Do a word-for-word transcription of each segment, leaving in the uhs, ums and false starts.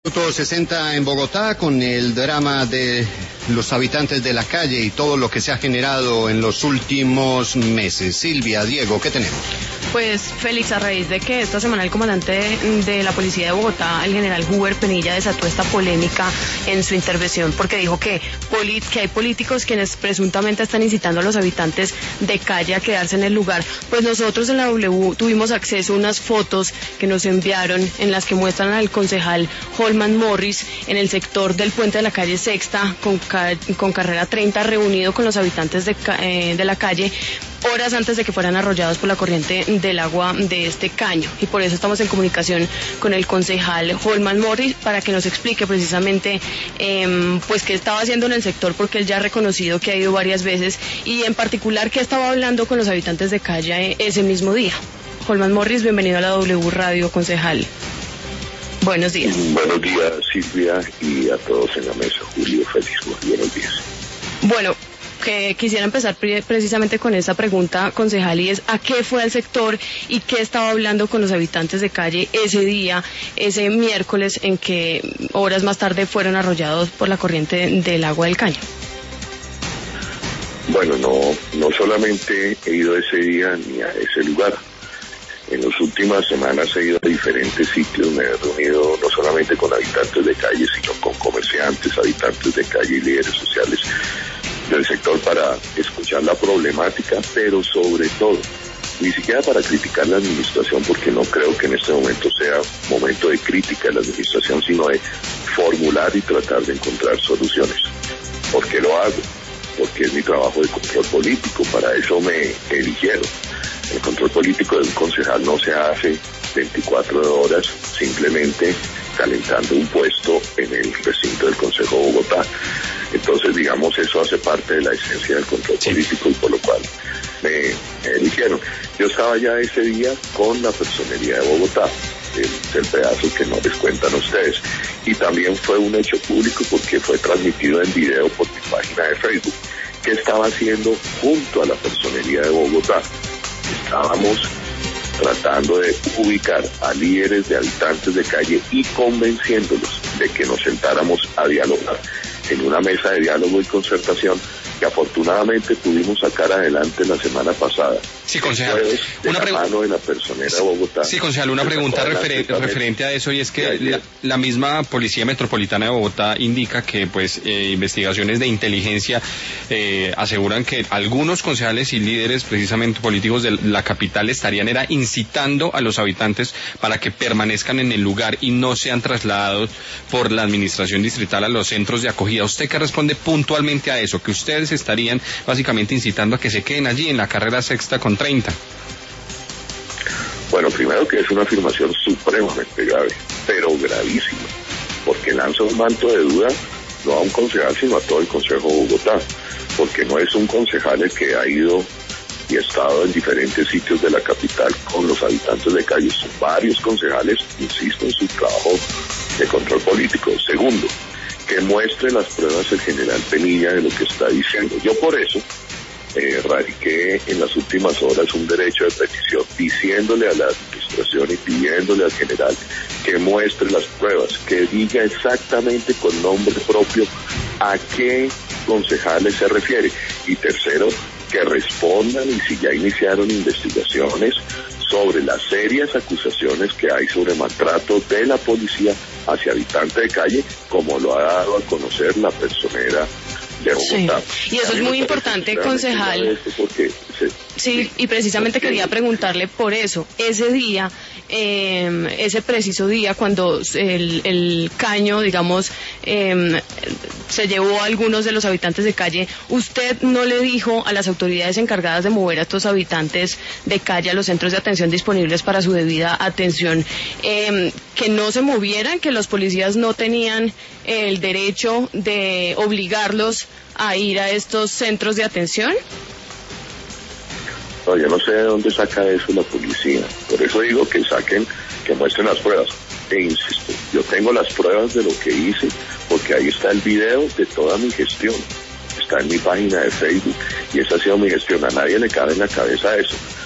Minuto sesenta en Bogotá, con el drama de los habitantes de la calle y todo lo que se ha generado en los últimos meses. Silvia, Diego, ¿qué tenemos? Pues, Félix, a raíz de que esta semana el comandante de, de la policía de Bogotá, el general Huber Penilla, desató esta polémica en su intervención porque dijo que, que hay políticos quienes presuntamente están incitando a los habitantes de calle a quedarse en el lugar. Pues nosotros en la W tuvimos acceso a unas fotos que nos enviaron en las que muestran al concejal Holman Morris en el sector del puente de la calle Sexta con, ca con carrera treinta, reunido con los habitantes de, eh, de la calle horas antes de que fueran arrollados por la corriente del agua de este caño, y por eso estamos en comunicación con el concejal Holman Morris para que nos explique precisamente eh, pues qué estaba haciendo en el sector, porque él ya ha reconocido que ha ido varias veces, y en particular que estaba hablando con los habitantes de calle ese mismo día. Holman Morris, bienvenido a la W Radio, concejal. Buenos días. Buenos días, Silvia, y a todos en la mesa. Julio, Félix, buenos días. Bueno, que quisiera empezar pre precisamente con esta pregunta, concejal, y es ¿a qué fue al sector y qué estaba hablando con los habitantes de calle ese día, ese miércoles, en que horas más tarde fueron arrollados por la corriente del agua del caño? Bueno, no, no solamente he ido ese día ni a ese lugar. En las últimas semanas he ido a diferentes sitios, me he reunido no solamente con habitantes de calle, sino con comerciantes, habitantes de calle y líderes sociales del sector para escuchar la problemática, pero sobre todo, ni siquiera para criticar la administración, porque no creo que en este momento sea momento de crítica a la administración, sino de formular y tratar de encontrar soluciones. ¿Por qué lo hago? Porque es mi trabajo de control político, para eso me eligieron. El control político de un concejal no se hace veinticuatro horas simplemente calentando un puesto en el recinto del Consejo de Bogotá. Entonces, digamos, eso hace parte de la esencia del control sí. político, y por lo cual me, me eligieron. Yo estaba ya ese día con la personería de Bogotá, el, el pedazo que no les cuentan ustedes. Y también fue un hecho público porque fue transmitido en video por mi página de Facebook. ¿Qué estaba haciendo junto a la personería de Bogotá? Estábamos tratando de ubicar a líderes de habitantes de calle y convenciéndolos de que nos sentáramos a dialogar en una mesa de diálogo y concertación que afortunadamente pudimos sacar adelante la semana pasada. Sí, concejal. De una la mano de la personera de Bogotá. Sí, concejal, una pregunta referen referente a eso, y es que la, la misma Policía Metropolitana de Bogotá indica que pues eh, investigaciones de inteligencia eh, aseguran que algunos concejales y líderes precisamente políticos de la capital estarían era incitando a los habitantes para que permanezcan en el lugar y no sean trasladados por la administración distrital a los centros de acogida. ¿Usted qué responde puntualmente a eso? Que ustedes estarían básicamente incitando a que se queden allí en la carrera sexta con treinta. Bueno, primero que es una afirmación supremamente grave, pero gravísima, porque lanza un manto de duda no a un concejal, sino a todo el Consejo de Bogotá, porque no es un concejal el que ha ido y ha estado en diferentes sitios de la capital con los habitantes de calle, son varios concejales, insisto, en su trabajo de control político. Segundo, que muestre las pruebas el general Penilla de lo que está diciendo. Yo por eso eh, radiqué en las últimas horas un derecho de petición diciéndole a la administración y pidiéndole al general que muestre las pruebas, que diga exactamente con nombre propio a qué concejales se refiere. Y tercero, que respondan, y si ya iniciaron investigaciones, sobre las serias acusaciones que hay sobre maltrato de la policía hacia habitantes de calle, como lo ha dado a conocer la personera de Bogotá. Sí. Y eso es muy importante, concejal. Se, sí, y precisamente quería preguntarle por eso. Ese día, eh, ese preciso día, cuando el, el caño, digamos, eh, se llevó a algunos de los habitantes de calle, ¿usted no le dijo a las autoridades encargadas de mover a estos habitantes de calle a los centros de atención disponibles para su debida atención, eh, que no se movieran, que los policías no tenían el derecho de obligarlos a ir a estos centros de atención? No, yo no sé de dónde saca eso la policía, por eso digo que saquen, que muestren las pruebas. E insisto, yo tengo las pruebas de lo que hice, porque ahí está el video de toda mi gestión, está en mi página de Facebook, y esa ha sido mi gestión. A nadie le cabe en la cabeza eso.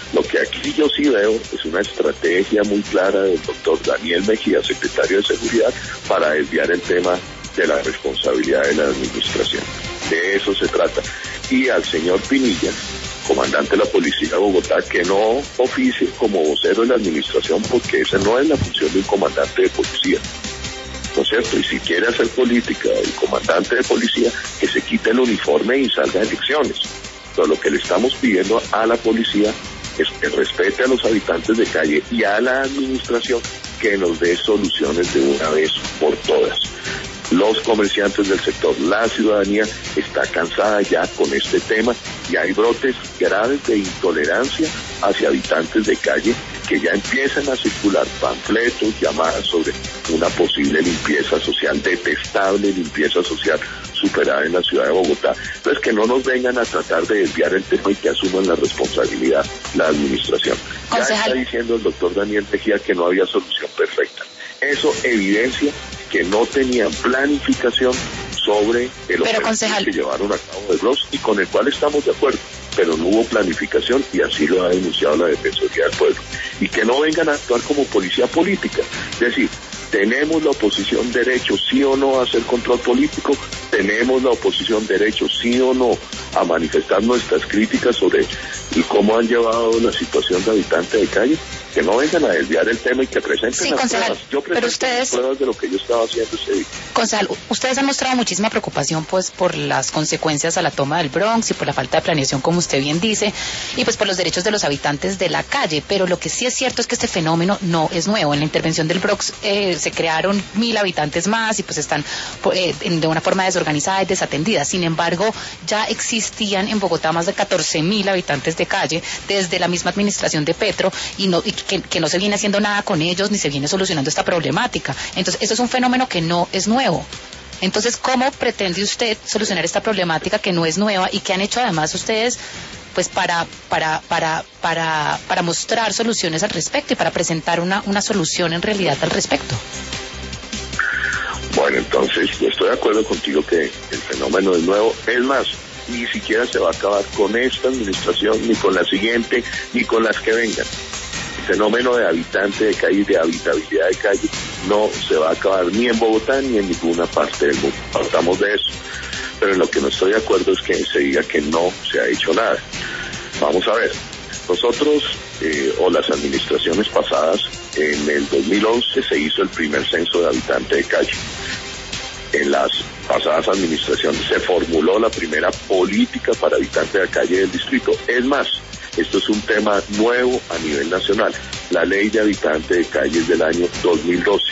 Lo que aquí yo sí veo es una estrategia muy clara del doctor Daniel Mejía, secretario de Seguridad, para desviar el tema de la responsabilidad de la administración. De eso se trata. Y al señor Pinilla, comandante de la Policía de Bogotá, que no oficie como vocero de la administración, porque esa no es la función de un comandante de policía, ¿no es cierto? Y si quiere hacer política el comandante de policía, que se quite el uniforme y salga a elecciones. Pero lo que le estamos pidiendo a la policía es que respete a los habitantes de calle y a la administración, que nos dé soluciones de una vez por todas. Los comerciantes del sector, la ciudadanía está cansada ya con este tema y hay brotes graves de intolerancia hacia habitantes de calle que ya empiezan a circular panfletos, llamadas sobre una posible limpieza social, detestable limpieza social superada en la ciudad de Bogotá. Entonces, que no nos vengan a tratar de desviar el tema y que asuman la responsabilidad la administración. Concejal. Ya está diciendo el doctor Daniel Mejía que no había solución perfecta. Eso evidencia que no tenían planificación sobre el operativo que llevaron a cabo de Bronx, y con el cual estamos de acuerdo, pero no hubo planificación, y así lo ha denunciado la Defensoría del Pueblo. Y que no vengan a actuar como policía política. Es decir, ¿tenemos la oposición derecho, sí o no, a hacer control político? ¿Tenemos la oposición derecho, sí o no, a manifestar nuestras críticas sobre cómo han llevado la situación de habitante de calle? Que no vengan a desviar el tema y que presenten sí, las concejal, pruebas. Yo presento pero ustedes, las pruebas de lo que yo estaba haciendo ese día. Concejal, ustedes han mostrado muchísima preocupación pues por las consecuencias a la toma del Bronx y por la falta de planeación, como usted bien dice, y pues por los derechos de los habitantes de la calle, pero lo que sí es cierto es que este fenómeno no es nuevo. En la intervención del Bronx eh, se crearon mil habitantes más y pues están eh, de una forma desorganizada y desatendida. Sin embargo, ya existían en Bogotá más de catorce mil habitantes de calle desde la misma administración de Petro, y no y que, que no se viene haciendo nada con ellos ni se viene solucionando esta problemática. Entonces, eso es un fenómeno que no es nuevo. Entonces, ¿cómo pretende usted solucionar esta problemática que no es nueva y que han hecho además ustedes pues para para para para para mostrar soluciones al respecto y para presentar una una solución en realidad al respecto? Bueno, entonces yo estoy de acuerdo contigo que el fenómeno es nuevo. Es más, ni siquiera se va a acabar con esta administración, ni con la siguiente, ni con las que vengan. El fenómeno de habitante de calle y de habitabilidad de calle no se va a acabar ni en Bogotá ni en ninguna parte del mundo. Partamos de eso. Pero en lo que no estoy de acuerdo es que se diga que no se ha hecho nada. Vamos a ver. Nosotros, eh, o las administraciones pasadas, en el dos mil once se hizo el primer censo de habitante de calle. En las pasadas administraciones se formuló la primera política para habitante de calle del distrito. Es más, esto es un tema nuevo a nivel nacional, la ley de habitante de calle es del año dos mil doce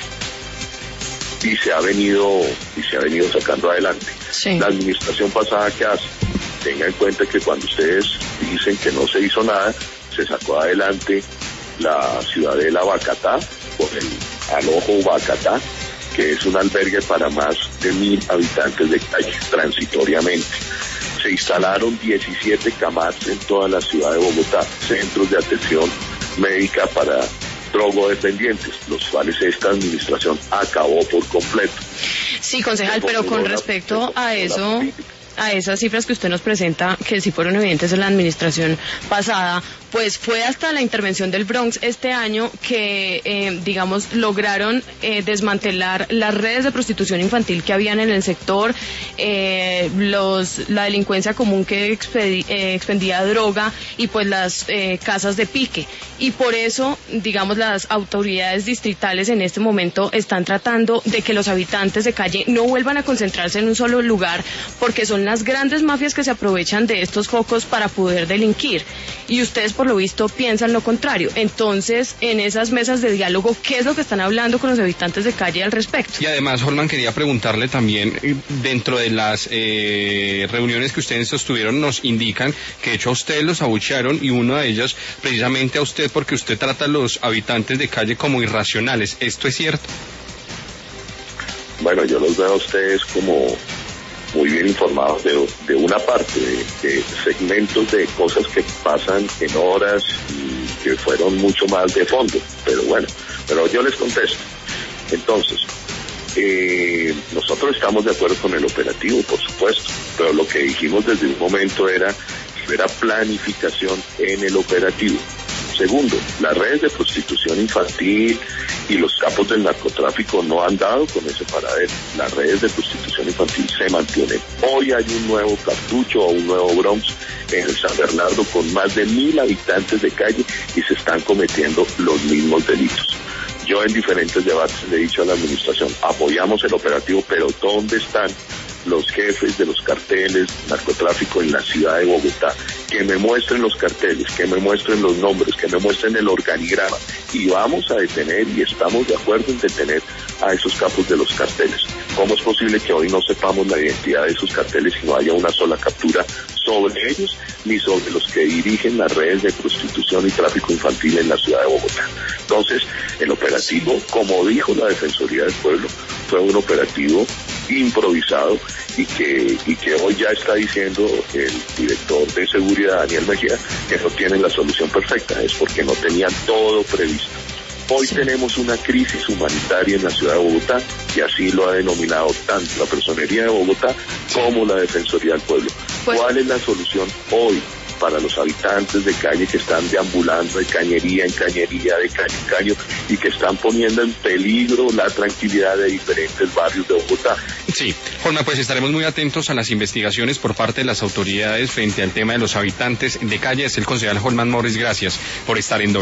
y se ha venido y se ha venido sacando adelante. Sí. La administración pasada, ¿qué hace? Tenga en cuenta que cuando ustedes dicen que no se hizo nada, se sacó adelante la ciudadela Bacatá, con el alojo Bacatá, que es un albergue para más de mil habitantes de calle, transitoriamente. Se instalaron diecisiete CAMARs en toda la ciudad de Bogotá, centros de atención médica para drogodependientes, los cuales esta administración acabó por completo. Sí, concejal, pero con respecto a eso, a esas cifras que usted nos presenta, que sí fueron evidentes en la administración pasada, pues fue hasta la intervención del Bronx este año que, eh, digamos, lograron eh, desmantelar las redes de prostitución infantil que habían en el sector, eh, los la delincuencia común que expedi, eh, expendía droga y pues las eh, casas de pique. Y por eso, digamos, las autoridades distritales en este momento están tratando de que los habitantes de calle no vuelvan a concentrarse en un solo lugar, porque son las grandes mafias que se aprovechan de estos focos para poder delinquir. Y ustedes, por lo visto, piensan lo contrario. Entonces, en esas mesas de diálogo, ¿qué es lo que están hablando con los habitantes de calle al respecto? Y además, Holman, quería preguntarle también, dentro de las eh, reuniones que ustedes sostuvieron, nos indican que de hecho a ustedes los abuchearon, y una de ellas precisamente a usted, porque usted trata a los habitantes de calle como irracionales. ¿Esto es cierto? Bueno, yo los veo a ustedes como muy bien informados de, de una parte, de, de segmentos de cosas que pasan en horas y que fueron mucho más de fondo, pero bueno, pero yo les contesto. Entonces, eh, nosotros estamos de acuerdo con el operativo, por supuesto, pero lo que dijimos desde un momento era que hubiera planificación en el operativo. Segundo, las redes de prostitución infantil y los capos del narcotráfico no han dado con ese paradero. Las redes de prostitución infantil se mantienen. Hoy hay un nuevo cartucho o un nuevo Bronx en el San Bernardo con más de mil habitantes de calle y se están cometiendo los mismos delitos. Yo en diferentes debates le he dicho a la administración, apoyamos el operativo, pero ¿dónde están los jefes de los carteles narcotráfico en la ciudad de Bogotá? Que me muestren los carteles, que me muestren los nombres, que me muestren el organigrama, y vamos a detener, y estamos de acuerdo en detener a esos capos de los carteles. ¿Cómo es posible que hoy no sepamos la identidad de esos carteles y no haya una sola captura sobre ellos, ni sobre los que dirigen las redes de prostitución y tráfico infantil en la ciudad de Bogotá? Entonces, el operativo, como dijo la Defensoría del Pueblo, fue un operativo improvisado y que y que hoy ya está diciendo el director de seguridad, Daniel Mejía, que no tienen la solución perfecta, es porque no tenían todo previsto. Hoy sí. Tenemos una crisis humanitaria en la ciudad de Bogotá, y así lo ha denominado tanto la Personería de Bogotá como la Defensoría del Pueblo. Pues, ¿cuál es la solución hoy para los habitantes de calle que están deambulando de cañería en cañería, de caño en caño, y que están poniendo en peligro la tranquilidad de diferentes barrios de Bogotá? Sí, Holman, pues estaremos muy atentos a las investigaciones por parte de las autoridades frente al tema de los habitantes de calle. Es el concejal Holman Morris, gracias por estar en doble.